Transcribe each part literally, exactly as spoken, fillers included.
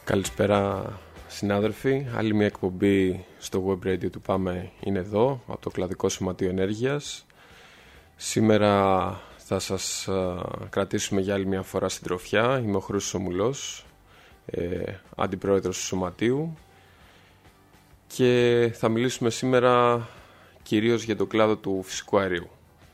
Καλησπέρα συνάδελφοι, άλλη μια εκπομπή στο web radio του Πάμε είναι εδώ, από το Κλαδικό Σωματείο Ενέργειας. Σήμερα θα σας α, κρατήσουμε για άλλη μια φορά συντροφιά. Είμαι ο Χρήστος Ομουλός, ε, αντιπρόεδρος του Σωματείου, και θα μιλήσουμε σήμερα κυρίως για το κλάδο του φυσικού αερίου.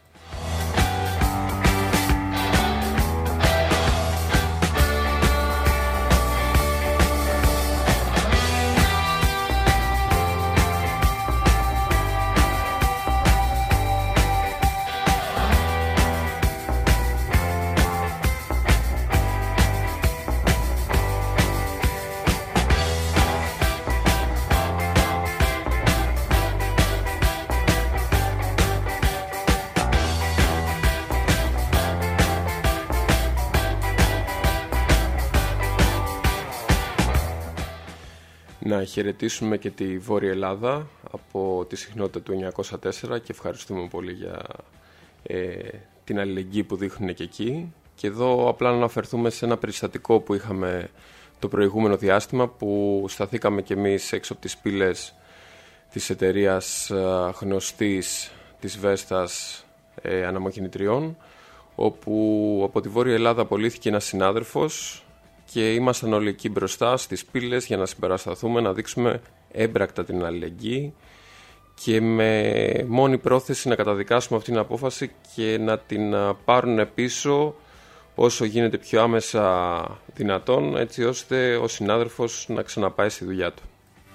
Να χαιρετήσουμε και τη Βόρεια Ελλάδα από τη συχνότητα του εννιακόσια τέσσερα και ευχαριστούμε πολύ για ε, την αλληλεγγύη που δείχνουν και εκεί. Και εδώ απλά να αναφερθούμε σε ένα περιστατικό που είχαμε το προηγούμενο διάστημα, που σταθήκαμε κι εμείς έξω από τις πύλες της εταιρείας ε, γνωστής της Βέστας ε, αναμοχηνητριών, όπου από τη Βόρεια Ελλάδα απολύθηκε ένας συνάδελφος και ήμασταν όλοι εκεί μπροστά στις πύλες για να συμπαρασταθούμε, να δείξουμε έμπρακτα την αλληλεγγύη και με μόνη πρόθεση να καταδικάσουμε αυτή την απόφαση και να την πάρουν πίσω όσο γίνεται πιο άμεσα δυνατόν, έτσι ώστε ο συνάδελφος να ξαναπάει στη δουλειά του.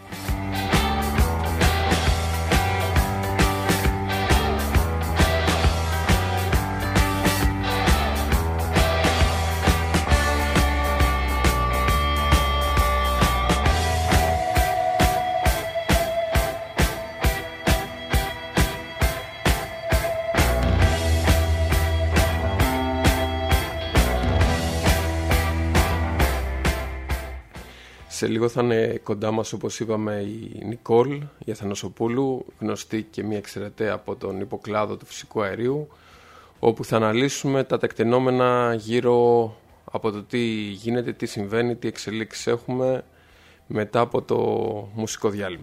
Σε λίγο θα είναι κοντά μας, όπως είπαμε, η Νικόλ, η Αθανασοπούλου, γνωστή και μια εξαιρεταία από τον υποκλάδο του φυσικού αερίου, όπου θα αναλύσουμε τα τεκτενόμενα γύρω από το τι γίνεται, τι συμβαίνει, τι εξελίξεις έχουμε μετά από το μουσικό διάλειμμα.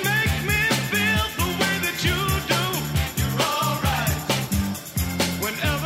Whenever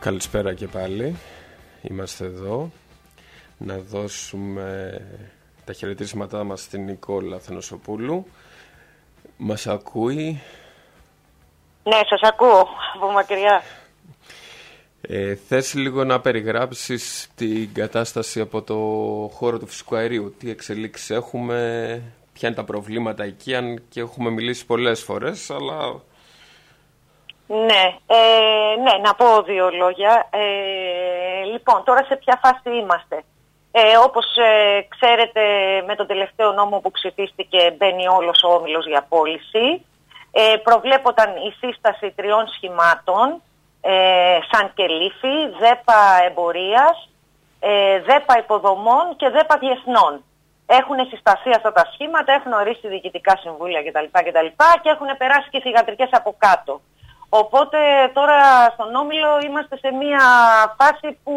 Καλησπέρα και πάλι. Είμαστε εδώ. Να δώσουμε τα χαιρετίσματά μας στην Νικόλα Αθανασοπούλου. Μας ακούει? Ναι, σας ακούω από μακριά. Ε, θες λίγο να περιγράψεις την κατάσταση από το χώρο του φυσικού αερίου? Τι εξελίξεις έχουμε, ποια είναι τα προβλήματα εκεί, αν και έχουμε μιλήσει πολλές φορές, αλλά... Ναι, ε, ναι, να πω δύο λόγια. Ε, λοιπόν, τώρα σε ποια φάση είμαστε? Ε, όπως ε, ξέρετε, με τον τελευταίο νόμο που ψηφίστηκε μπαίνει όλος ο όμιλος για πώληση. Ε, προβλέπονταν η σύσταση τριών σχημάτων, ε, σαν και λύφη, ΔΕΠΑ εμπορίας, ε, ΔΕΠΑ υποδομών και ΔΕΠΑ διεθνών. Έχουν συσταθεί αυτά τα σχήματα, έχουν ορίσει διοικητικά συμβούλια κτλ. κτλ και έχουν περάσει και θυγατρικές από κάτω. Οπότε τώρα στον Όμιλο είμαστε σε μια φάση που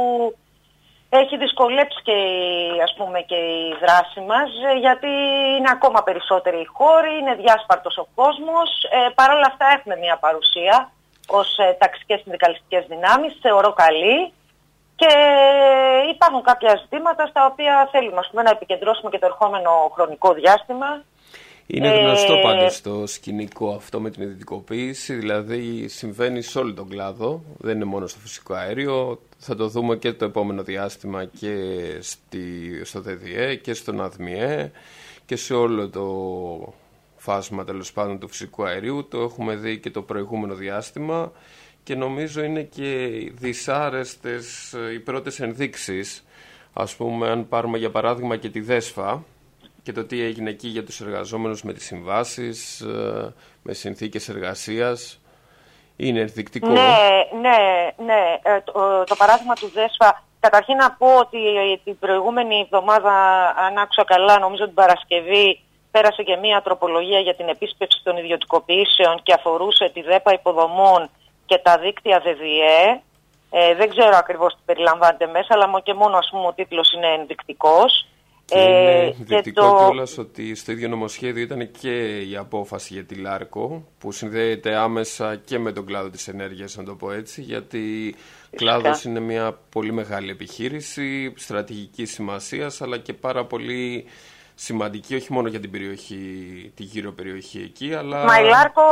έχει δυσκολέψει και, ας πούμε, και η δράση μας, γιατί είναι ακόμα περισσότεροι οι χώροι, είναι διάσπαρτος ο κόσμος. Ε, Παρ' όλα αυτά έχουμε μια παρουσία ως ε, ταξικές συνδικαλιστικές δυνάμεις, θεωρώ καλή. Και υπάρχουν κάποια ζητήματα στα οποία θέλουμε, ας πούμε, να επικεντρώσουμε και το ερχόμενο χρονικό διάστημα. Είναι γνωστό ε... πάντως στο σκηνικό αυτό με την ιδιωτικοποίηση, δηλαδή συμβαίνει σε όλο τον κλάδο, δεν είναι μόνο στο φυσικό αέριο, θα το δούμε και το επόμενο διάστημα και στη, στο ΔΔΕ και στον ΑΔΜΙΕ και σε όλο το φάσμα τέλος πάντων του φυσικού αερίου, το έχουμε δει και το προηγούμενο διάστημα και νομίζω είναι και δυσάρεστες οι πρώτες ενδείξεις, ας πούμε αν πάρουμε για παράδειγμα και τη ΔΕΣΦΑ, και το τι έγινε εκεί για τους εργαζόμενους με τις συμβάσεις, με συνθήκες εργασίας. Είναι ενδεικτικό. Ναι, ναι, ναι. Ε, το, το παράδειγμα του ΔΕΣΦΑ, καταρχήν να πω ότι την προηγούμενη εβδομάδα, αν άκουσα καλά, νομίζω την Παρασκευή, πέρασε και μία τροπολογία για την επίσπευση των ιδιωτικοποιήσεων και αφορούσε τη ΔΕΠΑ υποδομών και τα δίκτυα ΔΔΕ. Ε, δεν ξέρω ακριβώς τι περιλαμβάνεται μέσα, αλλά και μόνο, ας πούμε, ο τίτλος είναι ενδεικτικός. Και είναι ενδεικτικό το... κιόλας ότι στο ίδιο νομοσχέδιο ήταν και η απόφαση για τη Λάρκο που συνδέεται άμεσα και με τον κλάδο της ενέργειας, να το πω έτσι, γιατί κλάδος είναι μια πολύ μεγάλη επιχείρηση στρατηγικής σημασίας αλλά και πάρα πολύ σημαντική όχι μόνο για την περιοχή, τη γύρω περιοχή εκεί, αλλά... Μα η Λάρκο...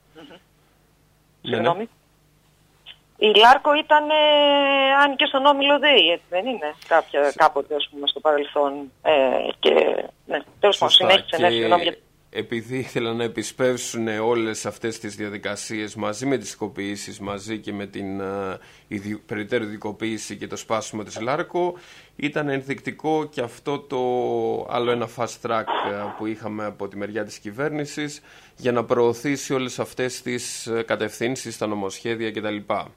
Ναι, ναι. Η Λάρκο ήταν, ε, αν και στον Όμιλο ΔΕΗ, έτσι δεν είναι, κάποια, κάποτε, ας πούμε, στο παρελθόν. Ε, και, ναι, τέλος πάντων, συνέχισε, ναι, συγγνώμη. Για... Επειδή ήθελαν να επισπεύσουν όλες αυτές τις διαδικασίες μαζί με τις οικοποιήσεις, μαζί και με την uh, ιδι... περαιτέρω ειδικοποίηση και το σπάσιμο της Λάρκο, ήταν ενδεικτικό και αυτό το άλλο ένα fast track uh, που είχαμε από τη μεριά της κυβέρνησης για να προωθήσει όλες αυτές τις κατευθύνσεις, τα νομοσχέδια κτλ.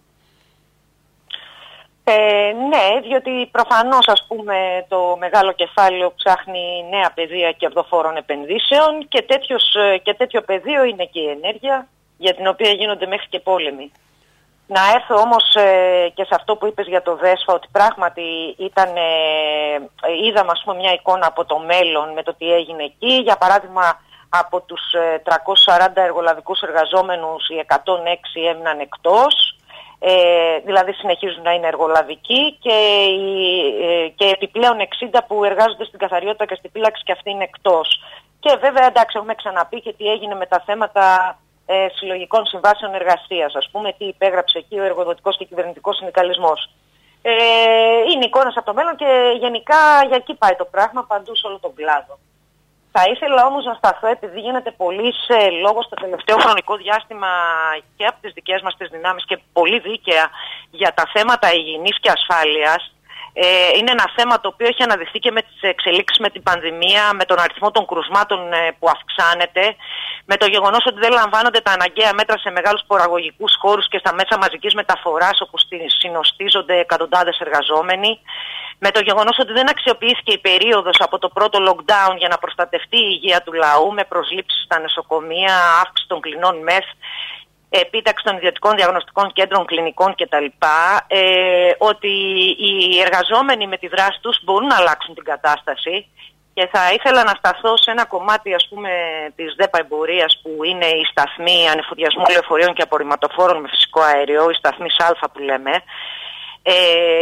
Ε, ναι, διότι προφανώς, ας πούμε, το μεγάλο κεφάλαιο ψάχνει νέα πεδία κερδοφόρων επενδύσεων και, τέτοιος, και τέτοιο πεδίο είναι και η ενέργεια, για την οποία γίνονται μέχρι και πόλεμοι. Να έρθω όμως ε, και σε αυτό που είπες για το ΔΕΣΦΑ, ότι πράγματι ήταν, ε, είδαμε, ας πούμε, μια εικόνα από το μέλλον με το τι έγινε εκεί. Για παράδειγμα, από τους ε, τριακόσιους σαράντα εργολαβικούς εργαζόμενους, οι εκατόν έξι έμειναν εκτός. Ε, δηλαδή συνεχίζουν να είναι εργολαβικοί και, ε, και επιπλέον εξήντα που εργάζονται στην καθαριότητα και στην πύλαξη και αυτοί είναι εκτός. Και βέβαια, εντάξει, έχουμε ξαναπεί και τι έγινε με τα θέματα ε, συλλογικών συμβάσεων εργασίας, ας πούμε, τι υπέγραψε εκεί ο εργοδοτικός και κυβερνητικός συνδικαλισμός. Ε, είναι εικόνες από το μέλλον και γενικά για εκεί πάει το πράγμα παντού σε όλο τον κλάδο. Θα ήθελα όμως να σταθώ, επειδή γίνεται πολύ σε λόγο στο τελευταίο χρονικό διάστημα και από τις δικές μας τις δυνάμεις και πολύ δίκαια για τα θέματα υγιεινής και ασφάλειας. Ε, είναι ένα θέμα το οποίο έχει αναδειχθεί και με τις εξελίξεις με την πανδημία, με τον αριθμό των κρουσμάτων ε, που αυξάνεται, με το γεγονός ότι δεν λαμβάνονται τα αναγκαία μέτρα σε μεγάλους παραγωγικούς χώρους και στα μέσα μαζικής μεταφοράς, όπου συνοστίζονται εκατοντάδες εργαζόμενοι, με το γεγονός ότι δεν αξιοποιήθηκε η περίοδος από το πρώτο lockdown για να προστατευτεί η υγεία του λαού, με προσλήψεις στα νοσοκομεία, αύξηση των κλινών μεθ, επίταξη των ιδιωτικών διαγνωστικών κέντρων κλινικών κτλ. Ε, ότι οι εργαζόμενοι με τη δράση τους μπορούν να αλλάξουν την κατάσταση Και θα ήθελα να σταθώ σε ένα κομμάτι, ας πούμε, της ΔΕΠΑ εμπορίας, που είναι η σταθμή ανεφοδιασμού λεωφορείων και απορριμματοφόρων με φυσικό αέριο, η σταθμή ΣΑΛΦΑ που λέμε, ε,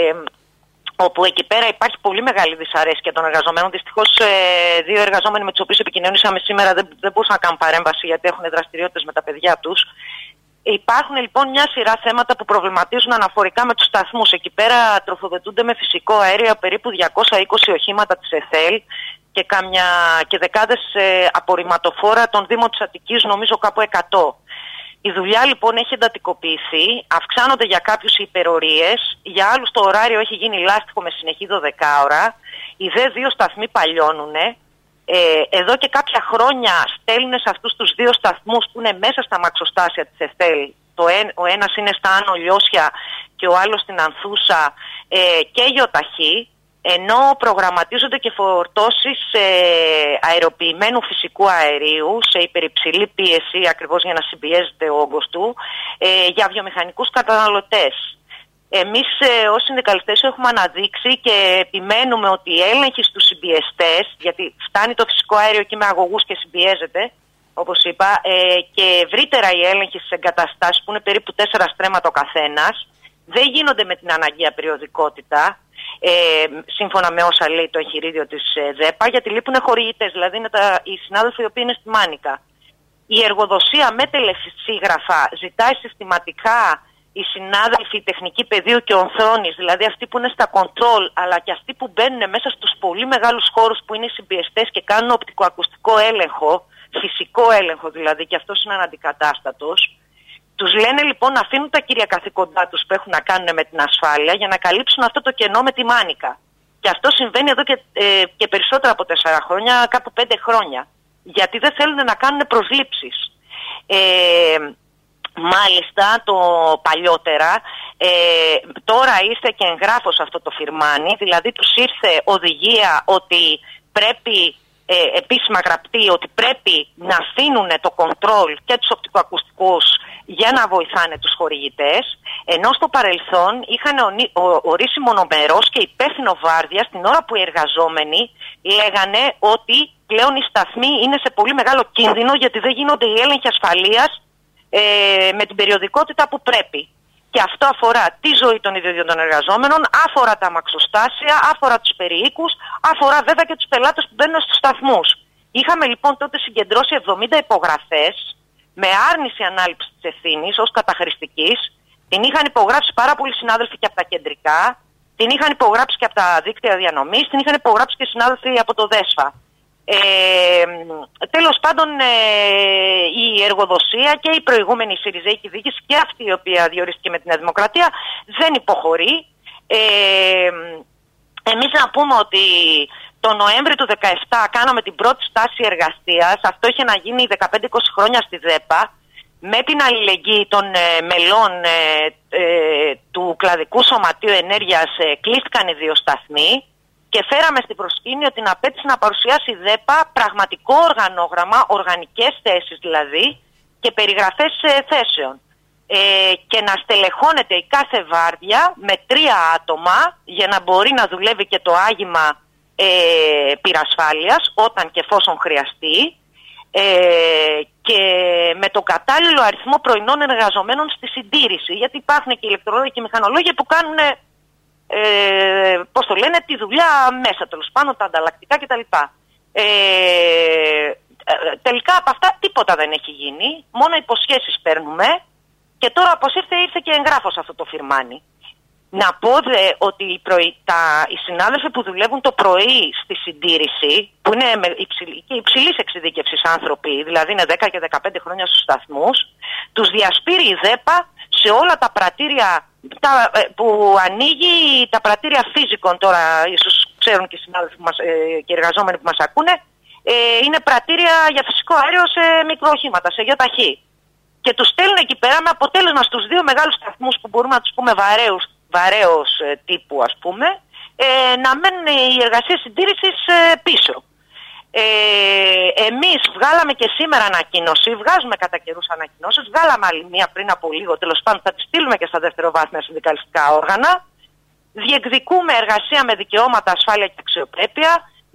όπου εκεί πέρα υπάρχει πολύ μεγάλη δυσαρέσκεια των εργαζομένων. Δυστυχώς, ε, δύο εργαζόμενοι με τους οποίους επικοινωνήσαμε σήμερα δεν, δεν μπορούσαν να κάνουν παρέμβαση, γιατί έχουν δραστηριότητες με τα παιδιά τους. Υπάρχουν λοιπόν μια σειρά θέματα που προβληματίζουν αναφορικά με τους σταθμούς. Εκεί πέρα τροφοδοτούνται με φυσικό αέριο περίπου διακόσια είκοσι οχήματα της ΕΘΕΛ και, καμιά, και δεκάδες ε, απορριμματοφόρα των Δήμων της Αττικής, νομίζω κάπου εκατό. Η δουλειά λοιπόν έχει εντατικοποιηθεί, αυξάνονται για κάποιους οι υπερορίες, για άλλους το ωράριο έχει γίνει λάστιχο με συνεχή δώδεκα ώρα, οι δε δύο σταθμοί παλιώνουνε. Ε, εδώ και κάποια χρόνια στέλνουν σε αυτούς τους δύο σταθμούς που είναι μέσα στα μαξοστάσια της ΕΘΕΛ. Το εν, ο ένας είναι στα Άνω Λιώσια και ο άλλος στην Ανθούσα, ε, και γεωταχή, ενώ προγραμματίζονται και φορτώσεις ε, αεροποιημένου φυσικού αερίου σε υπερυψηλή πίεση, ακριβώς για να συμπιέζεται ο όγκος του, ε, για βιομηχανικούς καταναλωτές. Εμείς ε, ως συνδικαλιστές έχουμε αναδείξει και επιμένουμε ότι οι έλεγχοι στους συμπιεστές, γιατί φτάνει το φυσικό αέριο εκεί με αγωγούς και συμπιέζεται, όπως είπα, ε, και ευρύτερα οι έλεγχοι στις εγκαταστάσεις που είναι περίπου τέσσερα στρέμματα ο καθένας, δεν γίνονται με την αναγκαία περιοδικότητα, ε, σύμφωνα με όσα λέει το εγχειρίδιο της ε, ΔΕΠΑ, γιατί λείπουν χορηγητές, δηλαδή είναι τα, οι συνάδελφοι οι οποίοι είναι στη Μάνικα. Η εργοδοσία με τελεσίγραφα ζητάει συστηματικά οι συνάδελφοι, οι τεχνικοί πεδίου και ονθρώνης, δηλαδή αυτοί που είναι στα κοντρόλ, αλλά και αυτοί που μπαίνουν μέσα στους πολύ μεγάλους χώρους που είναι οι συμπιεστές και κάνουν οπτικοακουστικό έλεγχο, φυσικό έλεγχο δηλαδή, και αυτός είναι αναντικατάστατος. Τους λένε λοιπόν να αφήνουν τα κύρια καθήκοντά τους που έχουν να κάνουν με την ασφάλεια για να καλύψουν αυτό το κενό με τη Μάνικα. Και αυτό συμβαίνει εδώ και, ε, και περισσότερα από τέσσερα χρόνια, κάπου πέντε χρόνια. Γιατί δεν θέλουν να κάνουν προσλήψεις. Ε, Μάλιστα, το παλιότερα, ε, τώρα ήρθε και εγγράφω σε αυτό το φιρμάνι, δηλαδή τους ήρθε οδηγία ότι πρέπει, ε, επίσημα γραπτή, ότι πρέπει να αφήνουν το κοντρόλ και τους οπτικοακουστικούς για να βοηθάνε τους χορηγητές, ενώ στο παρελθόν είχαν ορίσει μονομερός και υπεύθυνο βάρδια στην ώρα που οι εργαζόμενοι λέγανε ότι πλέον οι σταθμοί είναι σε πολύ μεγάλο κίνδυνο γιατί δεν γίνονται οι έλεγχοι ασφαλείας Ε, με την περιοδικότητα που πρέπει. Και αυτό αφορά τη ζωή των ίδιων των εργαζόμενων, αφορά τα αμαξοστάσια, αφορά τους περιοίκους, αφορά βέβαια και τους πελάτες που μπαίνουν στους σταθμούς. Είχαμε λοιπόν τότε συγκεντρώσει εβδομήντα υπογραφές με άρνηση ανάληψης της ευθύνης ως καταχρηστικής. Την είχαν υπογράψει πάρα πολλοί συνάδελφοι και από τα κεντρικά, την είχαν υπογράψει και από τα δίκτυα διανομής, την είχαν υπογράψει και συνάδελφοι από το ΔΕΣΦΑ. Ε, τέλος πάντων, ε, η εργοδοσία και η προηγούμενη Συριζέικη διοίκηση και αυτή η οποία διορίστηκε με την Νέα Δημοκρατία δεν υποχωρεί. Ε, εμείς να πούμε ότι το Νοέμβρη του δύο χιλιάδες δεκαεπτά κάναμε την πρώτη στάση εργαστίας. Αυτό είχε να γίνει δεκαπέντε είκοσι χρόνια στη ΔΕΠΑ, με την αλληλεγγύη των ε, μελών ε, ε, του Κλαδικού Σωματείου Ενέργειας. Ε, κλείστηκαν οι δύο σταθμοί και φέραμε στην προσκήνιο την απέτηση να παρουσιάσει η ΔΕΠΑ πραγματικό οργανόγραμμα, οργανικές θέσεις δηλαδή, και περιγραφές ε, θέσεων. Ε, και να στελεχώνεται η κάθε βάρδια με τρία άτομα για να μπορεί να δουλεύει και το άγημα ε, πυρασφάλειας όταν και εφόσον χρειαστεί, ε, και με τον κατάλληλο αριθμό πρωινών εργαζομένων στη συντήρηση, γιατί υπάρχουν και ηλεκτρολόγοι και μηχανολόγοι που κάνουν Ε, πώς το λένε, τη δουλειά μέσα, τέλος πάντων, τα ανταλλακτικά κτλ. Ε, τελικά από αυτά τίποτα δεν έχει γίνει, μόνο υποσχέσεις παίρνουμε και τώρα όπως ήρθε, ήρθε και εγγράφω σε αυτό το φιρμάνι. Να πω δε ότι οι, πρωί, τα, οι συνάδελφοι που δουλεύουν το πρωί στη συντήρηση, που είναι υψηλή, και υψηλής εξειδίκευσης άνθρωποι, δηλαδή είναι δέκα και δεκαπέντε χρόνια στους σταθμούς, τους διασπείρει η ΔΕΠΑ σε όλα τα πρατήρια τα, που ανοίγει, τα πρατήρια φύζικων, τώρα ίσως ξέρουν και οι συνάδελφοι μας, ε, και οι εργαζόμενοι που μας ακούνε, ε, είναι πρατήρια για φυσικό αέριο σε μικροοχήματα, σε γεωταχή. Και τους στέλνουν εκεί πέρα με αποτέλεσμα στους δύο μεγάλους σταθμούς που μπορούμε να τους πούμε βαρέους, βαρέως ε, τύπου ας πούμε, ε, να μένουν οι εργασίες συντήρησης ε, πίσω. Ε, εμείς βγάλαμε και σήμερα ανακοίνωση, βγάζουμε κατά καιρούς ανακοινώσεις, βγάλαμε άλλη μία πριν από λίγο, τέλος πάντων θα τη στείλουμε και στα δευτεροβάθμια συνδικαλιστικά όργανα. Διεκδικούμε εργασία με δικαιώματα, ασφάλεια και αξιοπρέπεια,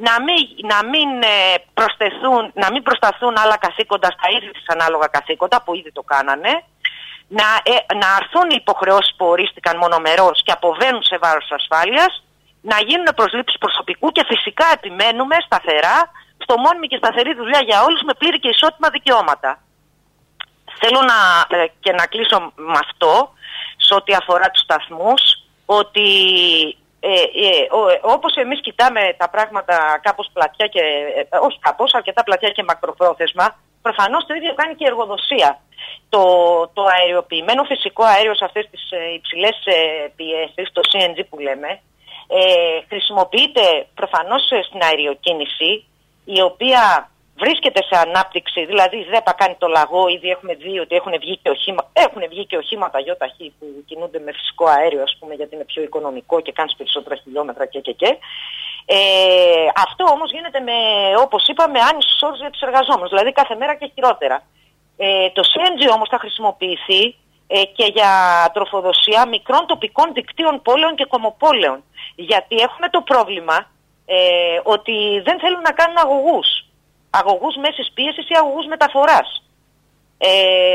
να μην, να μην, προσθεθούν, να μην προσταθούν άλλα καθήκοντα στα ίδια της ανάλογα καθήκοντα που ήδη το κάνανε, να, ε, να αρθούν οι υποχρεώσεις που ορίστηκαν μονομερώς και αποβαίνουν σε βάρος της ασφάλειας, να γίνουν προσλήψεις προσωπικού και φυσικά επιμένουμε σταθερά στο μόνιμη και σταθερή δουλειά για όλους με πλήρη και ισότιμα δικαιώματα. Θέλω να, ε, και να κλείσω με αυτό, σε ό,τι αφορά τους σταθμούς, ότι ε, ε, όπως εμείς κοιτάμε τα πράγματα κάπως πλατιά και, ε, όχι κάπως, αρκετά πλατιά και μακροπρόθεσμα, προφανώς το ίδιο κάνει και η εργοδοσία. Το, το αεριοποιημένο φυσικό αέριο σε αυτές τις ε, υψηλές ε, πιέσεις, το σι εν τζι που λέμε, ε, χρησιμοποιείται προφανώς στην αεροκίνηση, η οποία βρίσκεται σε ανάπτυξη, δηλαδή η ΔΕΠΑ κάνει το λαγό, ήδη έχουμε δει ότι έχουν βγει και, οχήμα, έχουν βγει και οχήματα ΙΧ που κινούνται με φυσικό αέριο, ας πούμε, γιατί είναι πιο οικονομικό και κάνεις περισσότερα χιλιόμετρα και και και. Ε, αυτό όμως γίνεται με, όπως είπαμε, άνισους όρους για τους εργαζόμενους, δηλαδή κάθε μέρα και χειρότερα. Ε, το σι εν τζι όμως θα χρησιμοποιηθεί ε, και για τροφοδοσία μικρών τοπικών δικτύων πόλεων και κομμοπόλεων, γιατί έχουμε το πρόβλημα ε, ότι δεν θέλουν να κάνουν αγωγούς. Αγωγούς μέσης πίεσης ή αγωγούς μεταφοράς. Ε,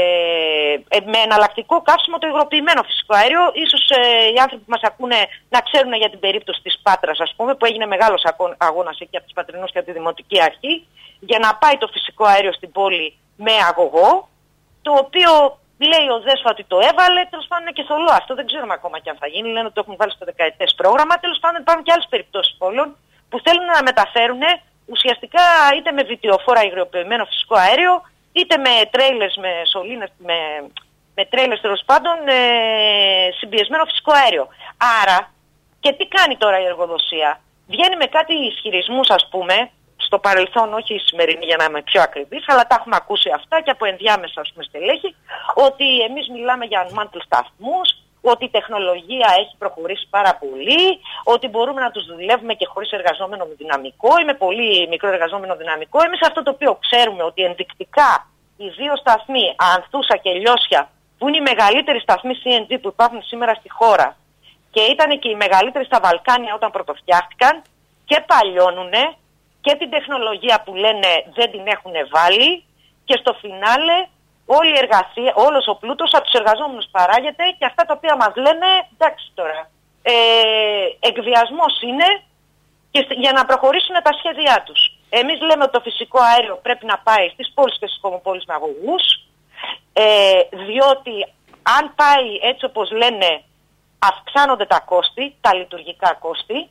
ε, με εναλλακτικό καύσιμο το υγροποιημένο φυσικό αέριο. Ίσως ε, οι άνθρωποι που μας ακούνε να ξέρουν για την περίπτωση της Πάτρας, ας πούμε, που έγινε μεγάλος αγώνας εκεί από τους Πατρινούς και από τη Δημοτική Αρχή, για να πάει το φυσικό αέριο στην πόλη με αγωγό, το οποίο λέει ο ΔΕΣΦΑ ότι το έβαλε, τέλος πάντων είναι και θολό. Αυτό δεν ξέρουμε ακόμα και αν θα γίνει. Λένε ότι το έχουν βάλει στο δεκαετές πρόγραμμα. Τέλος πάντων υπάρχουν και άλλες περιπτώσεις πόλεων που θέλουν να μεταφέρουν ουσιαστικά είτε με βιτιοφόρα υγροποιημένο φυσικό αέριο, είτε με τρέιλερς, με σωλήνες, με, με τρέιλερς τέλος πάντων, ε, συμπιεσμένο φυσικό αέριο. Άρα, και τι κάνει τώρα η εργοδοσία? Βγαίνει με κάτι ισχυρισμούς, ας πούμε, στο παρελθόν, όχι η σημερινή για να είμαι πιο ακριβής, αλλά τα έχουμε ακούσει αυτά και από ενδιάμεσα, ας πούμε, στελέχη, ότι εμείς μιλάμε για unmanned σταθμούς, ότι η τεχνολογία έχει προχωρήσει πάρα πολύ, ότι μπορούμε να τους δουλεύουμε και χωρίς εργαζόμενο δυναμικό ή με πολύ μικρό εργαζόμενο δυναμικό. Εμείς αυτό το οποίο ξέρουμε, ότι ενδεικτικά οι δύο σταθμοί, Ανθούσα και Λιώσια, που είναι οι μεγαλύτεροι σταθμοί σι εν τζι που υπάρχουν σήμερα στη χώρα και ήταν και οι μεγαλύτεροι στα Βαλκάνια όταν πρωτοφτιάχτηκαν, και παλιώνουνε και την τεχνολογία που λένε δεν την έχουν βάλει, και στο φινάλε όλη η εργασία, όλος ο πλούτος από τους εργαζόμενους παράγεται, και αυτά τα οποία μας λένε, εντάξει τώρα, ε, εκβιασμός είναι και για να προχωρήσουν τα σχέδιά τους. Εμείς λέμε ότι το φυσικό αέριο πρέπει να πάει στις πόλεις και στις κομμοπόλεις με αγωγούς, ε, διότι αν πάει έτσι όπως λένε, αυξάνονται τα κόστη, τα λειτουργικά κόστη,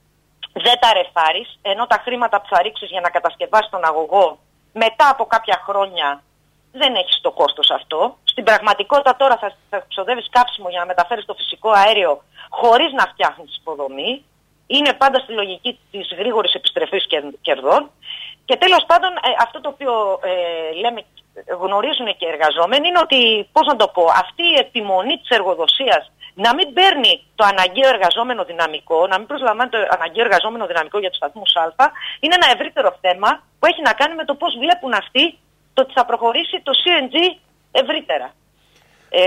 δεν τα ρεφάρεις, ενώ τα χρήματα που θα ρίξεις για να κατασκευάσεις τον αγωγό μετά από κάποια χρόνια δεν έχεις το κόστος αυτό. Στην πραγματικότητα τώρα θα, θα ξοδεύεις κάψιμο για να μεταφέρεις το φυσικό αέριο χωρίς να φτιάχνεις υποδομή. Είναι πάντα στη λογική της γρήγορης επιστροφής κερδών. Και τέλος πάντων ε, αυτό το οποίο ε, λέμε, γνωρίζουν και οι εργαζόμενοι, είναι ότι, πώς να το πω, αυτή η επιμονή της εργοδοσίας να μην παίρνει το αναγκαίο εργαζόμενο δυναμικό, να μην προσλαμβάνει το αναγκαίο εργαζόμενο δυναμικό για τους σταθμούς Α, είναι ένα ευρύτερο θέμα που έχει να κάνει με το πώς βλέπουν αυτοί το ότι θα προχωρήσει το σι εν τζι ευρύτερα. Ε,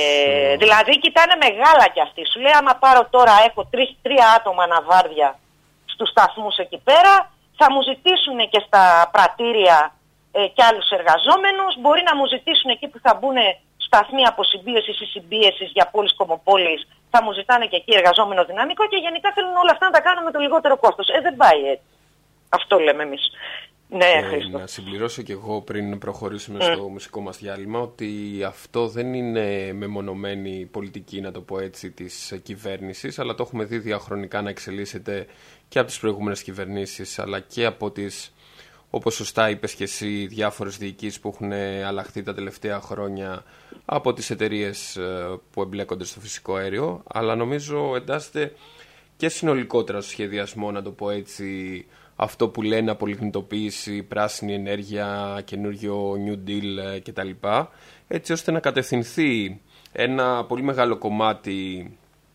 δηλαδή κοιτάνε μεγάλα κι αυτοί. Σου λέει, άμα πάρω τώρα, έχω τρεις, τρία άτομα αναβάρδια στους σταθμούς εκεί πέρα, θα μου ζητήσουν και στα πρατήρια ε, και άλλους εργαζόμενους, μπορεί να μου ζητήσουν εκεί που θα μπουν σταθμοί αποσυμπίεσης ή συμπίεσης για πόλεις κομμοπόλεις, θα μου ζητάνε και εκεί εργαζόμενο δυναμικό, και γενικά θέλουν όλα αυτά να τα κάνουν με το λιγότερο κόστος. Ε, δεν πάει έτσι. Αυτό λέμε εμείς. Ναι, ε, να συμπληρώσω και εγώ πριν προχωρήσουμε mm. στο μουσικό μας διάλειμμα, ότι αυτό δεν είναι μεμονωμένη πολιτική, να το πω έτσι, της κυβέρνησης, αλλά το έχουμε δει διαχρονικά να εξελίσσεται και από τις προηγούμενες κυβερνήσεις, αλλά και από τις, όπως σωστά είπες και εσύ, διάφορες διοικήσεις που έχουν αλλάχθει τα τελευταία χρόνια από τις εταιρείες που εμπλέκονται στο φυσικό αέριο, αλλά νομίζω εντάσσεται και συνολικότερα στο σχεδιασμό, να το πω έτσι, αυτό που λένε απολιγνητοποίηση, πράσινη ενέργεια, καινούργιο New Deal κτλ. Έτσι ώστε να κατευθυνθεί ένα πολύ μεγάλο κομμάτι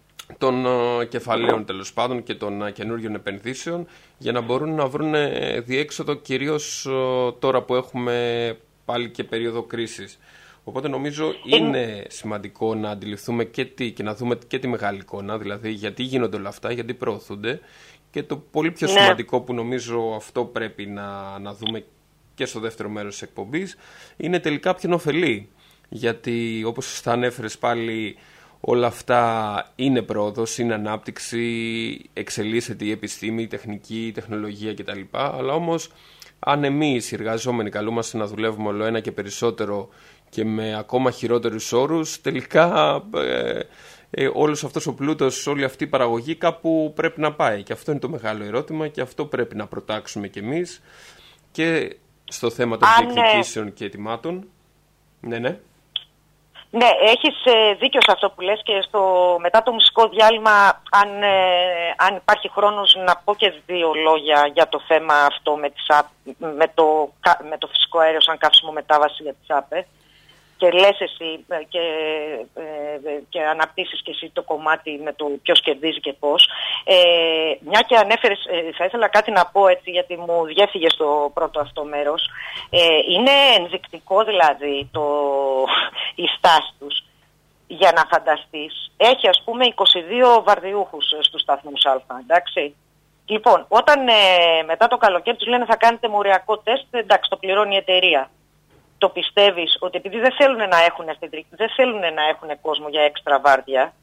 των κεφαλαίων, τέλος πάντων, και των καινούργιων επενδύσεων, για να μπορούν να βρουν διέξοδο, κυρίως τώρα που έχουμε πάλι και περίοδο κρίσης. Οπότε νομίζω είναι σημαντικό να αντιληφθούμε και, τι, και να δούμε και τη μεγάλη εικόνα, δηλαδή γιατί γίνονται όλα αυτά, γιατί προωθούνται, Και το πολύ πιο ναι. σημαντικό που νομίζω αυτό πρέπει να, να δούμε και στο δεύτερο μέρος της εκπομπής είναι τελικά ποιον ωφελεί. Γιατί όπως θα ανέφερες πάλι, όλα αυτά είναι πρόοδος, είναι ανάπτυξη, εξελίσσεται η επιστήμη, η τεχνική, η τεχνολογία κτλ. Αλλά όμως αν εμείς οι εργαζόμενοι καλούμαστε να δουλεύουμε όλο ένα και περισσότερο και με ακόμα χειρότερους όρους, τελικά ε, ε, όλος αυτός ο πλούτος, όλη αυτή η παραγωγή κάπου πρέπει να πάει. Και αυτό είναι το μεγάλο ερώτημα και αυτό πρέπει να προτάξουμε κι εμείς και στο θέμα των διεκδικήσεων ναι. και ετοιμάτων. Ναι, ναι. Ναι, έχεις ε, δίκιο σε αυτό που λες και στο, μετά το μουσικό διάλειμμα, αν, ε, αν υπάρχει χρόνος, να πω και δύο λόγια για το θέμα αυτό με, τις, με, το, με το φυσικό αέριο σαν καύσιμο μετάβαση για τις ΑΠΕ. Και λες εσύ και, ε, και αναπτύσσεις και εσύ το κομμάτι με το ποιος κερδίζει και πώς. Ε, μια και ανέφερες, ε, θα ήθελα κάτι να πω έτσι, γιατί μου διέφυγε στο πρώτο αυτό μέρος. Ε, είναι ενδεικτικό δηλαδή το, η στάση τους. Για να φανταστείς, έχει ας πούμε είκοσι δύο βαρδιούχους στους σταθμούς Α, εντάξει. Λοιπόν, όταν ε, μετά το καλοκαίρι τους λένε θα κάνετε μοριακό τεστ, εντάξει, το πληρώνει η εταιρεία. Το πιστεύεις ότι επειδή δεν θέλουν να έχουν, δεν θέλουν να έχουν κόσμο για έξτρα βάρδια,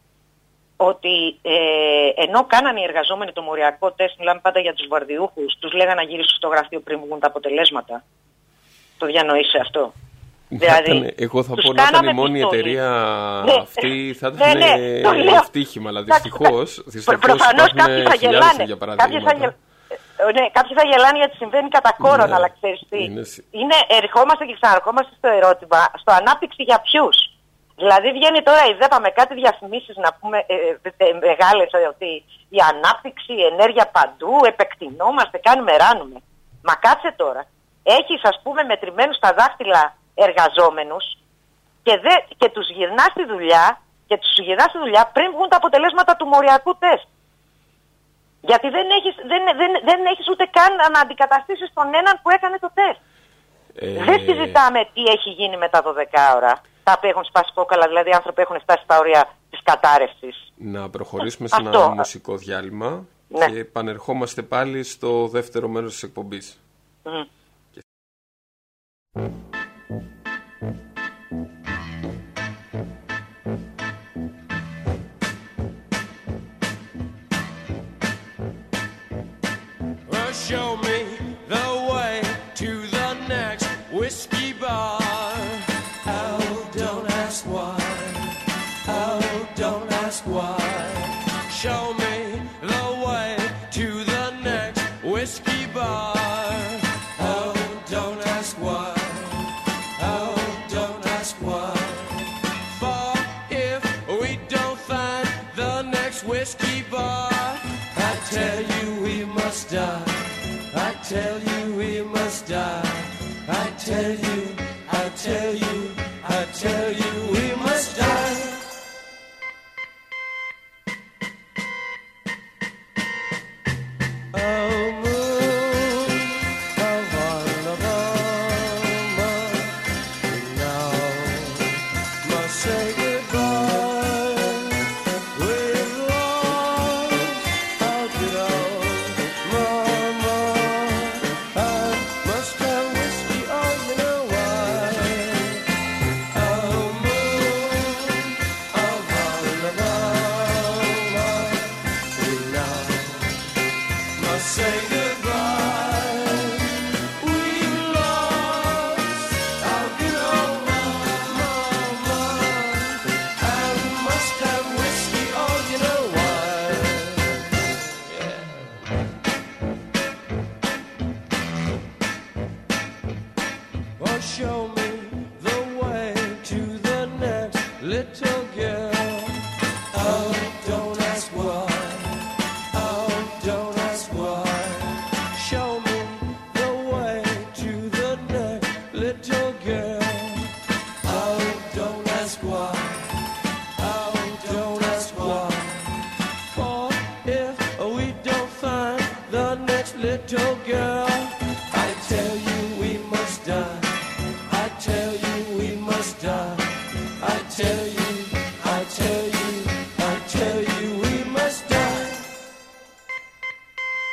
ότι ε, ενώ κάνανε οι εργαζόμενοι το μοριακό τεστ, μιλάμε πάντα για τους βαρδιούχους, τους λέγανε να γυρίσουν στο γραφείο πριν βγουν τα αποτελέσματα. Το διανοείσαι αυτό? Δηλαδή, εγώ θα πω να ήταν η μόνη εταιρεία ναι. αυτή, θα ήταν ναι, ναι, ευτύχημα, αλλά δυστυχώς, δυστυχώς προφανώς κάποιοι θα γελάνε. Για παραδείγματα. Ναι, κάποιοι θα γελάνε γιατί συμβαίνει κατά κόρον, ναι, αλλά ξέρεις τι. Είναι... είναι, ερχόμαστε και ξαναρχόμαστε στο ερώτημα, στο ανάπτυξη για ποιους. Δηλαδή βγαίνει τώρα η ΔΕΠΑ με κάτι διαφημίσεις να πούμε ε, ε, μεγάλες ότι η ανάπτυξη, η ενέργεια παντού, επεκτηνόμαστε, κάνουμε, ράνουμε. Μα κάτσε τώρα. Έχεις ας πούμε μετρημένους στα δάχτυλα εργαζόμενους και, δε, και τους γυρνάς στη δουλειά και τους γυρνάς στη δουλειά πριν βγουν τα αποτελέσματα του μοριακού τεστ. Γιατί δεν έχεις, δεν, δεν, δεν έχεις ούτε καν να αντικαταστήσεις τον έναν που έκανε το τεστ. Ε... Δεν συζητάμε τι έχει γίνει με τα δώδεκα ώρα. Τα έχουν σπάσει κόκαλα, δηλαδή οι άνθρωποι έχουν φτάσει στα όρια της κατάρρευσης. Να προχωρήσουμε σε ένα Αυτό. μουσικό διάλειμμα ναι. και επανερχόμαστε πάλι στο δεύτερο μέρος της εκπομπής. Mm. Και... Show me the way to the next whiskey bar. Oh, don't ask why. Oh, don't ask why. Show me the way to the next whiskey bar. Oh, don't ask why. Oh, don't ask why. For if we don't find the next whiskey bar, I tell you we must die. I tell you we must die. I tell you, I tell you, I tell you we must die. Oh moon, oh Valderrama, you now must say goodbye. We've lost our good old mama. Show me the way to the next little girl. Oh, don't ask why. Oh, don't ask why. Show me the way to the next little girl. Oh, don't ask why. Oh, don't ask why. For if we don't find the next little girl, I tell you we must die. I tell you we must die. I tell you, I tell you, I tell you we must die.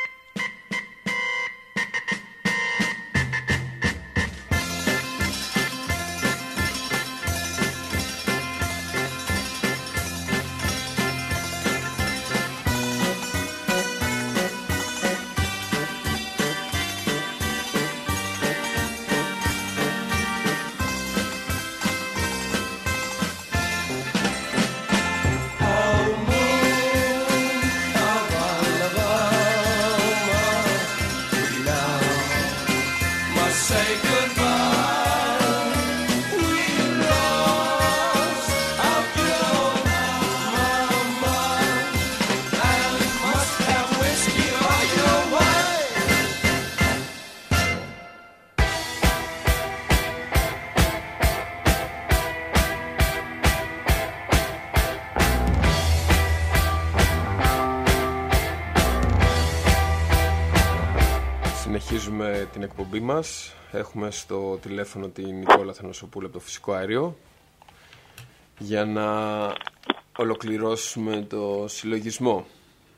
Συνεχίζουμε την εκπομπή μας. Έχουμε στο τηλέφωνο την Νικόλα Θανασοπούλου από το Φυσικό Αέριο για να ολοκληρώσουμε το συλλογισμό.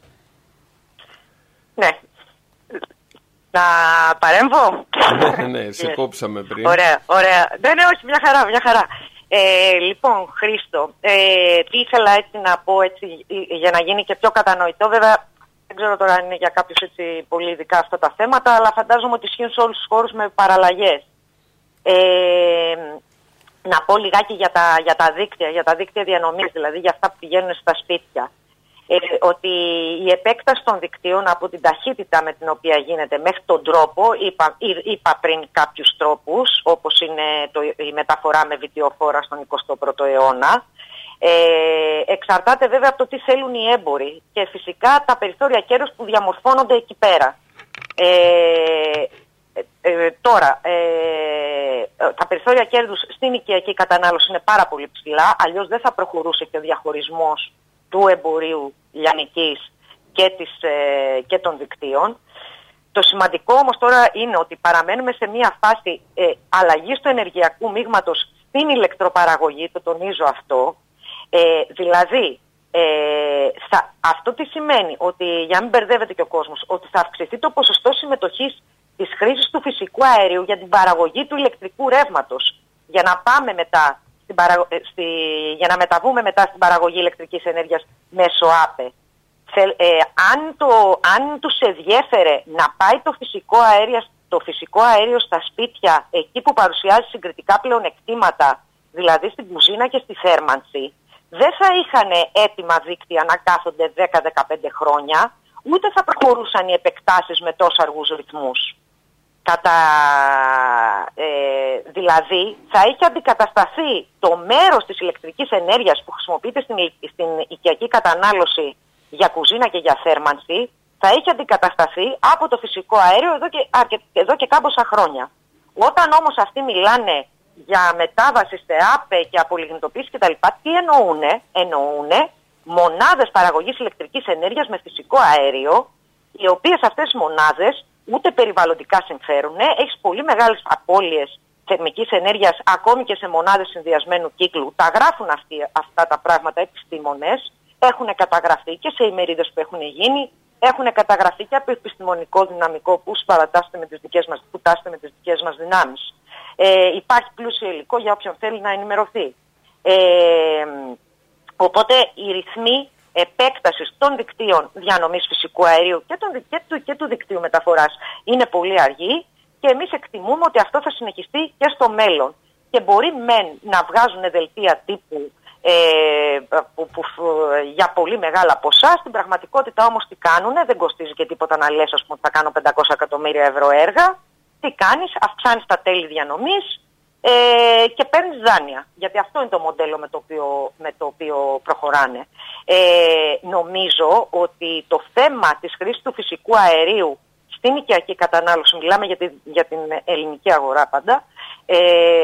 Ναι. Να παρέμβω. Ναι, ναι, σε κόψαμε πριν. Ωραία, ωραία. Ναι, ναι, όχι, μια χαρά, μια χαρά. Ε, λοιπόν, Χρήστο, ε, τι ήθελα έτσι να πω έτσι, για να γίνει και πιο κατανοητό. Βέβαια, δεν ξέρω τώρα αν είναι για κάποιους έτσι πολύ ειδικά αυτά τα θέματα, αλλά φαντάζομαι ότι ισχύουν σε όλους τους χώρους με παραλλαγές. Ε, να πω λιγάκι για τα, για τα δίκτυα, για τα δίκτυα διανομής, δηλαδή για αυτά που πηγαίνουν στα σπίτια. Ε, ότι η επέκταση των δικτύων από την ταχύτητα με την οποία γίνεται μέχρι τον τρόπο, είπα, είπα πριν κάποιους τρόπους, όπως είναι το, η μεταφορά με βιντεοφόρα στον εικοστό πρώτο αιώνα, ε, εξαρτάται βέβαια από το τι θέλουν οι έμποροι και φυσικά τα περιθώρια κέρδους που διαμορφώνονται εκεί πέρα. Ε, ε, ε, τώρα, ε, τα περιθώρια κέρδους στην οικιακή κατανάλωση είναι πάρα πολύ ψηλά, αλλιώς δεν θα προχωρούσε και ο διαχωρισμός του εμπορίου λιανικής και, της, ε, και των δικτύων. Το σημαντικό όμως τώρα είναι ότι παραμένουμε σε μια φάση ε, αλλαγής του ενεργειακού μείγματος στην ηλεκτροπαραγωγή, το τονίζω αυτό. Ε, δηλαδή, ε, θα, αυτό τι σημαίνει, ότι για να μην μπερδεύεται και ο κόσμος, ότι θα αυξηθεί το ποσοστό συμμετοχής της χρήσης του φυσικού αερίου για την παραγωγή του ηλεκτρικού ρεύματος, για να πάμε μετά Στην παραγω... στη... για να μεταβούμε μετά στην παραγωγή ηλεκτρικής ενέργειας μέσω ΑΠΕ. Ε, αν, το... αν τους ενδιέφερε να πάει το φυσικό, αέριο, το φυσικό αέριο στα σπίτια, εκεί που παρουσιάζει συγκριτικά πλεονεκτήματα, δηλαδή στην κουζίνα και στη θέρμανση, δεν θα είχαν έτοιμα δίκτυα να κάθονται δέκα με δεκαπέντε χρόνια, ούτε θα προχωρούσαν οι επεκτάσεις με τόσο αργούς ρυθμούς. Κατά, ε, δηλαδή θα έχει αντικατασταθεί το μέρος της ηλεκτρικής ενέργειας που χρησιμοποιείται στην, στην οικιακή κατανάλωση για κουζίνα και για θέρμανση, θα έχει αντικατασταθεί από το φυσικό αέριο εδώ και, αρκε, εδώ και κάμποσα χρόνια. Όταν όμως αυτοί μιλάνε για μετάβαση σε ΑΠΕ και απολιγνητοποίηση κτλ., τι εννοούνε? Εννοούνε μονάδες παραγωγής ηλεκτρικής ενέργειας με φυσικό αέριο, οι οποίες αυτές οι μονάδες ούτε περιβαλλοντικά συμφέρουν, έχεις πολύ μεγάλες απώλειες θερμικής ενέργειας ακόμη και σε μονάδες συνδυασμένου κύκλου. Τα γράφουν αυτοί, αυτά τα πράγματα επιστήμονες, έχουν καταγραφεί και σε ημερίδες που έχουν γίνει, έχουν καταγραφεί και από επιστημονικό δυναμικό που σπαρατάσσεται με τις δικές μας, που τάσσεται με τις δικές μας δυνάμεις. Ε, υπάρχει πλούσιο υλικό για όποιον θέλει να ενημερωθεί. Ε, οπότε οι ρυθμοί επέκτασης των δικτύων διανομής φυσικού αερίου και, των, και, του, και του δικτύου μεταφοράς είναι πολύ αργή και εμείς εκτιμούμε ότι αυτό θα συνεχιστεί και στο μέλλον. Και μπορεί μεν να βγάζουν δελτία τύπου ε, που, που, για πολύ μεγάλα ποσά, στην πραγματικότητα όμως τι κάνουνε, δεν κοστίζει και τίποτα να λες, ας πούμε, θα κάνω πεντακόσια εκατομμύρια ευρώ έργα. Τι κάνεις? Αυξάνεις τα τέλη διανομής ε, και παίρνεις δάνεια. Γιατί αυτό είναι το μοντέλο με το οποίο, με το οποίο προχωράνε. Ε, νομίζω ότι το θέμα της χρήσης του φυσικού αερίου στην οικιακή κατανάλωση, μιλάμε για, τη, για την ελληνική αγορά πάντα, ε,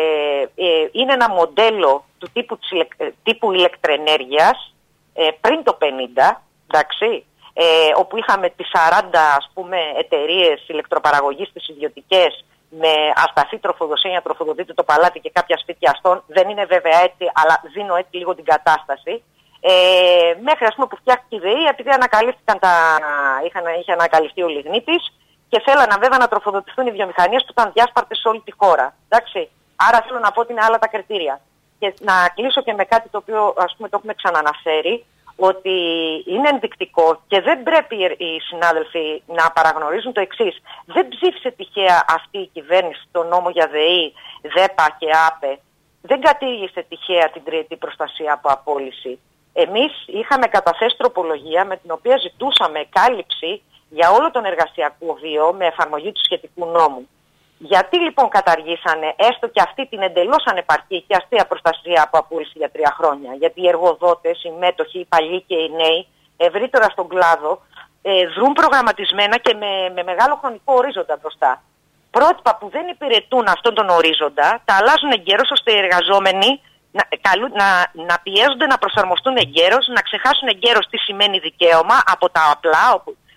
ε, είναι ένα μοντέλο του τύπου, της, τύπου ηλεκτροενέργειας ε, πριν το πενήντα, εντάξει, ε, όπου είχαμε τις σαράντα ας πούμε, εταιρείες ηλεκτροπαραγωγής τις ιδιωτικές με ασταθή τροφοδοσία για να τροφοδοτείται το παλάτι και κάποια σπίτια αυτών. Δεν είναι βέβαια έτσι, αλλά δίνω έτσι λίγο την κατάσταση. Ε, μέχρι ας πούμε που φτιάχτηκε η ΔΕΗ, επειδή ανακαλύφθηκαν τα, είχαν, είχε ανακαλυφθεί ο λιγνίτης και θέλανε βέβαια να τροφοδοτηθούν οι βιομηχανίες που ήταν διάσπαρτες σε όλη τη χώρα. Εντάξει. Άρα θέλω να πω ότι είναι άλλα τα κριτήρια. Και να κλείσω και με κάτι το οποίο ας πούμε το έχουμε ξαναναφέρει, ότι είναι ενδεικτικό και δεν πρέπει οι συνάδελφοι να παραγνωρίζουν το εξής. Δεν ψήφισε τυχαία αυτή η κυβέρνηση το νόμο για ΔΕΗ, ΔΕΠΑ και ΑΠΕ. Δεν κατήργησε τυχαία την τριετή προστασία από απόλυση. Εμείς είχαμε καταθέσει τροπολογία με την οποία ζητούσαμε κάλυψη για όλο τον εργασιακό βίο με εφαρμογή του σχετικού νόμου. Γιατί λοιπόν καταργήσανε έστω και αυτή την εντελώς ανεπαρκή και αστεία προστασία από απόλυση για τρία χρόνια? Γιατί οι εργοδότες, οι μέτοχοι, οι παλιοί και οι νέοι ευρύτερα στον κλάδο ε, δρούν προγραμματισμένα και με, με μεγάλο χρονικό ορίζοντα μπροστά. Πρότυπα που δεν υπηρετούν αυτόν τον ορίζοντα τα αλλάζουν εγκαίρως ώστε οι εργαζόμενοι να, καλού, να, να πιέζονται να προσαρμοστούν εγκαίρως, να ξεχάσουν εγκαίρως τι σημαίνει δικαίωμα από τα απλά,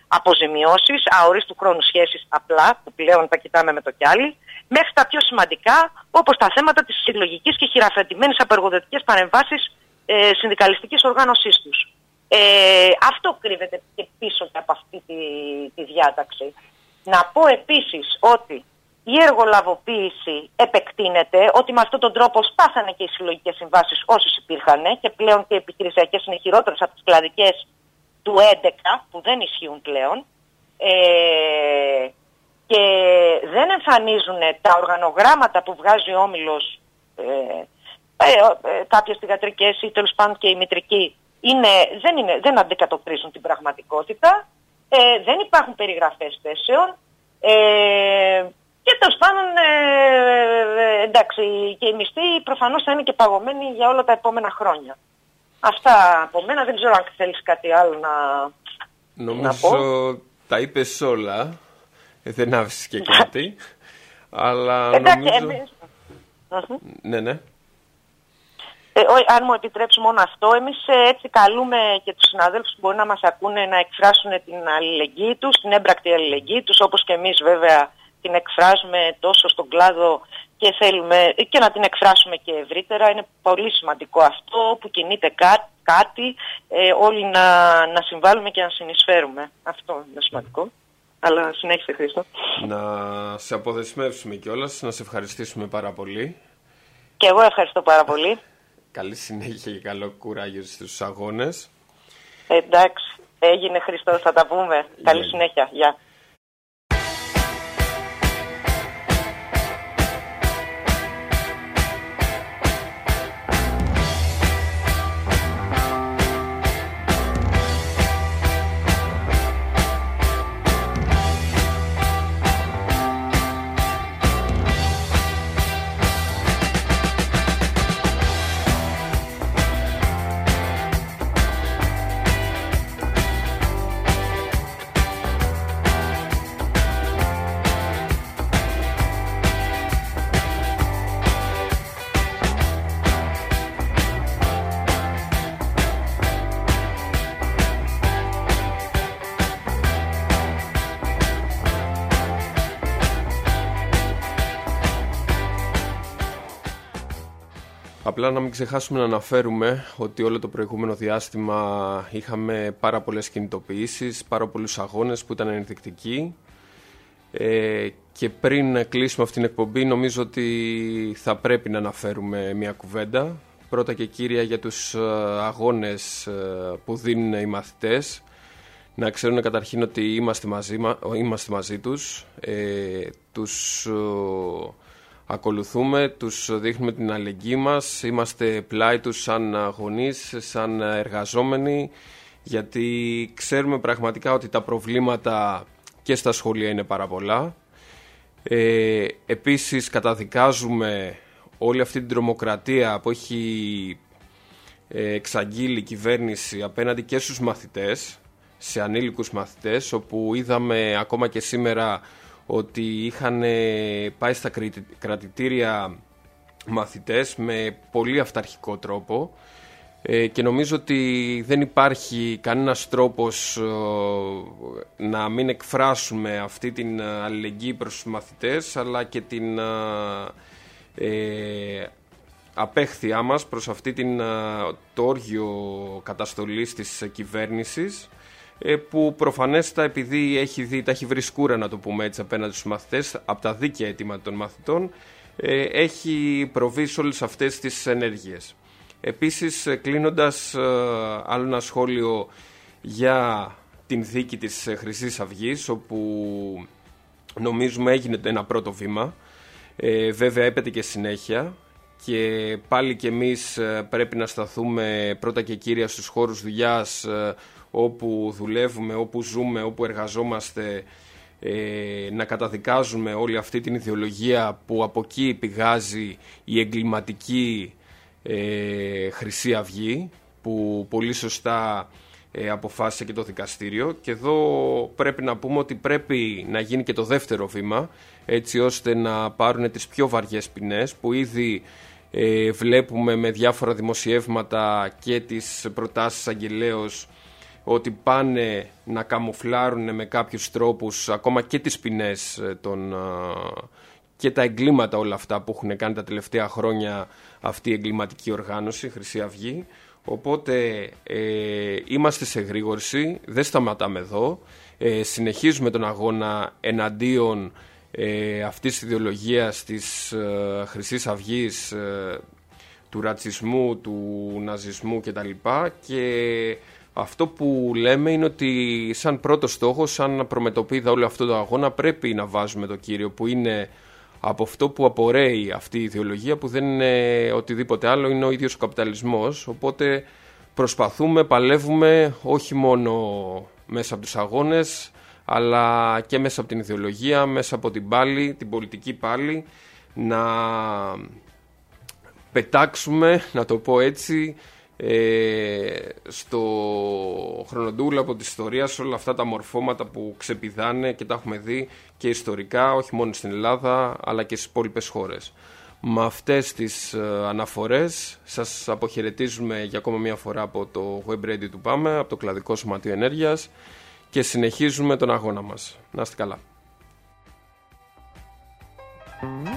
αποζημιώσεις, αορίστου χρόνου σχέσεις απλά, που πλέον τα κοιτάμε με το κιάλι, μέχρι τα πιο σημαντικά, όπως τα θέματα της συλλογικής και χειραφετημένης απεργοδοτικές παρεμβάσεις ε, συνδικαλιστικής οργάνωσής τους. Ε, αυτό κρύβεται και πίσω και από αυτή τη, τη διάταξη. Να πω επίσης ότι η εργολαβοποίηση επεκτείνεται, ότι με αυτόν τον τρόπο σπάσανε και οι συλλογικές συμβάσεις όσους υπήρχαν και πλέον και οι επιχειρησιακές είναι χειρότερες από τις κλαδικές του έντεκα που δεν ισχύουν πλέον ε, και δεν εμφανίζουν τα οργανογράμματα που βγάζει ο Όμιλος ε, ε, ε, κάποιες θυγατρικές ή τέλος πάντων και οι μητρικοί είναι, δεν, είναι, δεν αντικατοπτρίζουν την πραγματικότητα, ε, δεν υπάρχουν περιγραφές θέσεων ε, και τέλος πάντων ε, εντάξει και οι μισθοί προφανώς θα είναι και παγωμένοι για όλα τα επόμενα χρόνια. Αυτά από μένα, δεν ξέρω αν θέλεις κάτι άλλο να, νομίζω να πω. Νομίζω τα είπες όλα, ε, δεν άφησες και κάτι, αλλά εντάξει, νομίζω... εμείς... Ναι, ναι. Ε, ό, αν μου επιτρέψει μόνο αυτό, εμείς ε, έτσι καλούμε και τους συναδέλφους που μπορεί να μας ακούνε να εκφράσουν την αλληλεγγύη τους, την έμπρακτη αλληλεγγύη τους, όπως και εμείς βέβαια την εκφράζουμε τόσο στον κλάδο και θέλουμε και να την εκφράσουμε και ευρύτερα. Είναι πολύ σημαντικό αυτό που κινείται κά, κάτι, ε, όλοι να, να συμβάλλουμε και να συνεισφέρουμε. Αυτό είναι σημαντικό. Αλλά συνέχισε, Χρήστο. Να σε αποδεσμεύσουμε κιόλας, να σε ευχαριστήσουμε πάρα πολύ. Και εγώ ευχαριστώ πάρα πολύ. Καλή συνέχεια και καλό κουράγιο στους αγώνες. Ε, εντάξει, έγινε, Χρήστο, θα τα πούμε. Yeah. Καλή συνέχεια. Γεια. Απλά να μην ξεχάσουμε να αναφέρουμε ότι όλο το προηγούμενο διάστημα είχαμε πάρα πολλές κινητοποιήσεις, πάρα πολλούς αγώνες που ήταν ενδεικτικοί ε, και πριν κλείσουμε αυτήν την εκπομπή νομίζω ότι θα πρέπει να αναφέρουμε μια κουβέντα. Πρώτα και κύρια για τους αγώνες που δίνουν οι μαθητές. Να ξέρουν καταρχήν ότι είμαστε μαζί, είμαστε μαζί τους, ε, τους... ακολουθούμε, τους δείχνουμε την αλληλεγγύη μας, είμαστε πλάι τους σαν γονείς, σαν εργαζόμενοι, γιατί ξέρουμε πραγματικά ότι τα προβλήματα και στα σχολεία είναι πάρα πολλά. Ε, επίσης καταδικάζουμε όλη αυτή την τρομοκρατία που έχει εξαγγείλει η κυβέρνηση απέναντι και στους μαθητές, σε ανήλικους μαθητές, όπου είδαμε ακόμα και σήμερα ότι είχαν πάει στα κρατητήρια μαθητές με πολύ αυταρχικό τρόπο ε, και νομίζω ότι δεν υπάρχει κανένας τρόπος ε, να μην εκφράσουμε αυτή την αλληλεγγύη προς τους μαθητές, αλλά και την ε, απέχθειά μας προς αυτή την, το όργιο καταστολής της κυβέρνησης, που προφανέστα επειδή έχει δει, τα έχει βρει σκούρα, να το πούμε έτσι, απέναντι στους μαθητές, από τα δίκαια αιτήματα των μαθητών, έχει προβεί σε όλες αυτές τις ενέργειες. Επίσης, κλείνοντας, άλλο ένα σχόλιο για την δίκη της Χρυσής Αυγής, όπου νομίζουμε έγινε ένα πρώτο βήμα, ε, βέβαια έπεται και συνέχεια, και πάλι και εμείς πρέπει να σταθούμε πρώτα και κύρια στους χώρους δουλειάς, όπου δουλεύουμε, όπου ζούμε, όπου εργαζόμαστε, ε, να καταδικάζουμε όλη αυτή την ιδεολογία που από εκεί πηγάζει η εγκληματική ε, Χρυσή Αυγή, που πολύ σωστά ε, αποφάσισε και το δικαστήριο. Και εδώ πρέπει να πούμε ότι πρέπει να γίνει και το δεύτερο βήμα, έτσι ώστε να πάρουν τις πιο βαριές ποινές, που ήδη ε, βλέπουμε με διάφορα δημοσιεύματα και τις προτάσεις αγγελέως ότι πάνε να καμουφλάρουν με κάποιους τρόπους ακόμα και τις ποινές των, και τα εγκλήματα όλα αυτά που έχουν κάνει τα τελευταία χρόνια αυτή η εγκληματική οργάνωση, Χρυσή Αυγή. Οπότε ε, είμαστε σε γρήγορση, δεν σταματάμε εδώ, ε, συνεχίζουμε τον αγώνα εναντίον ε, αυτής της ιδεολογίας της ε, Χρυσής Αυγής, ε, του ρατσισμού, του ναζισμού κτλ. Και αυτό που λέμε είναι ότι σαν πρώτο στόχο, σαν προμετωπίδα όλο αυτό το αγώνα, πρέπει να βάζουμε το κύριο που είναι από αυτό που απορρέει αυτή η ιδεολογία, που δεν είναι οτιδήποτε άλλο, είναι ο ίδιος ο καπιταλισμός. Οπότε προσπαθούμε, παλεύουμε όχι μόνο μέσα από τους αγώνες, αλλά και μέσα από την ιδεολογία, μέσα από την πάλη, την πολιτική πάλη, να πετάξουμε, να το πω έτσι, ε, στο χρονοτούλαπο της ιστορίας όλα αυτά τα μορφώματα που ξεπηδάνε και τα έχουμε δει και ιστορικά, όχι μόνο στην Ελλάδα αλλά και στις υπόλοιπες χώρες. Με αυτές τις ε, αναφορές σας αποχαιρετίζουμε για ακόμα μια φορά από το Web Radio του ΠΑΜΕ, από το Κλαδικό Σωματείο Ενέργειας, και συνεχίζουμε τον αγώνα μας. Να είστε καλά.